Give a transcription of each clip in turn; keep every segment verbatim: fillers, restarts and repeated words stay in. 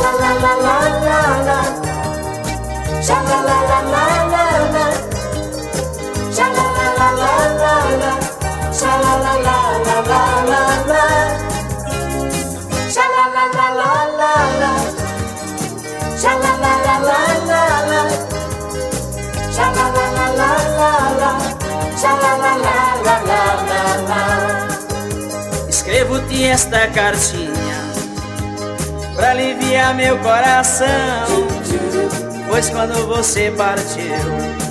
la la la la la la, sha la la la la la la, sha la la la la la la, sha la la la la la la la, sha la la la la la la, sha la la la la la la, sha la la la la la la, sha la la la la la la. Escrevo-te esta cartinha pra aliviar meu coração, pois quando você partiu,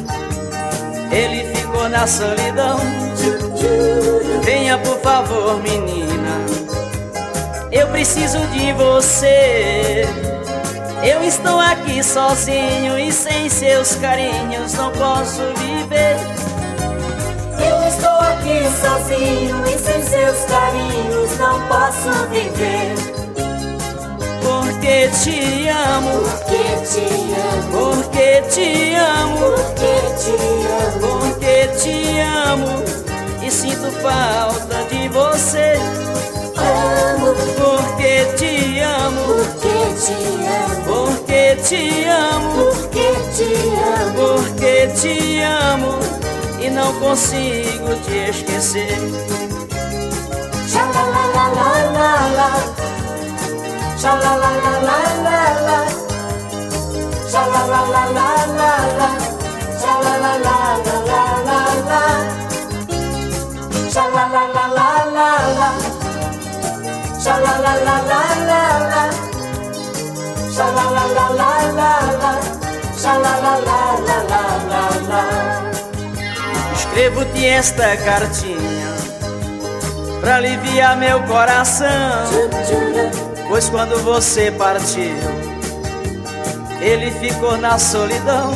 ele ficou na solidão. Venha por favor, menina, eu preciso de você. Eu estou aqui sozinho e sem seus carinhos não posso viver. Eu estou aqui sozinho e sem seus carinhos não posso viver. Porque te amo, Porque te amo, porque te amo, porque te amo, porque te amo e sinto falta de você. amo, Porque te amo, porque te amo, porque te amo, porque te amo, porque te amo e não consigo te esquecer. sha la la la la la la, sha la la la la la la, sha la la la la la la, sha la la la la la la la, sha la la la la la la, sha la la la la la la, sha la la la la la la, sha la la la la la la la. Escrevo-te esta cartinha pra aliviar meu coração, pois quando você partiu, ele ficou na solidão.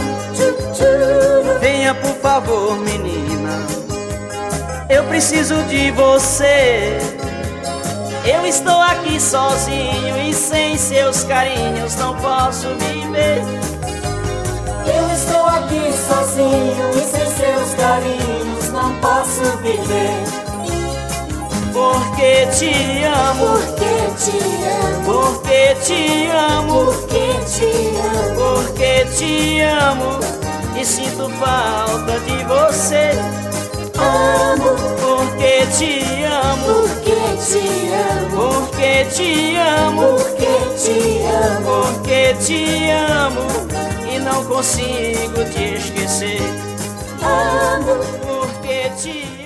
Venha por favor, menina, eu preciso de você. Eu estou aqui sozinho e sem seus carinhos não posso viver. Eu estou aqui sozinho e sem seus carinhos não posso viver. Porque te amo, Porque te amo, porque te amo, porque te amo, porque te amo e sinto falta de você. amo, Porque te amo, porque te amo, porque te amo, porque te amo, porque te amo e não consigo te esquecer. amo, Porque te